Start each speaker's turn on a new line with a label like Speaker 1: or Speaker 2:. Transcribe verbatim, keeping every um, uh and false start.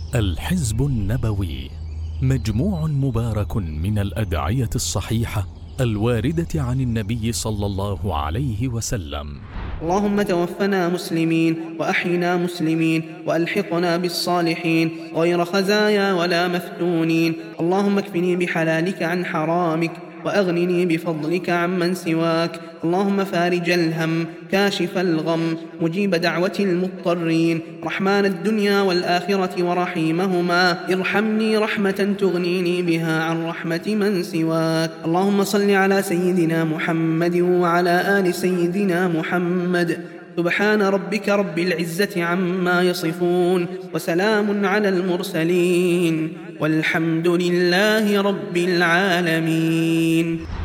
Speaker 1: الحزب النبوي مجموع مبارك من الأدعية الصحيحة الواردة عن النبي صلى الله عليه وسلم.
Speaker 2: اللهم توفنا مسلمين وأحينا مسلمين وألحقنا بالصالحين غير خزايا ولا مفتونين. اللهم اكفني بحلالك عن حرامك وأغنني بفضلك عمن سواك. اللهم فارج الهم كاشف الغم مجيب دعوة المضطرين رحمن الدنيا والآخرة ورحيمهما ارحمني رحمة تغنيني بها عن رحمة من سواك. اللهم صل على سيدنا محمد وعلى آل سيدنا محمد. سبحان ربك رب العزة عما يصفون وسلام على المرسلين والحمد لله رب العالمين.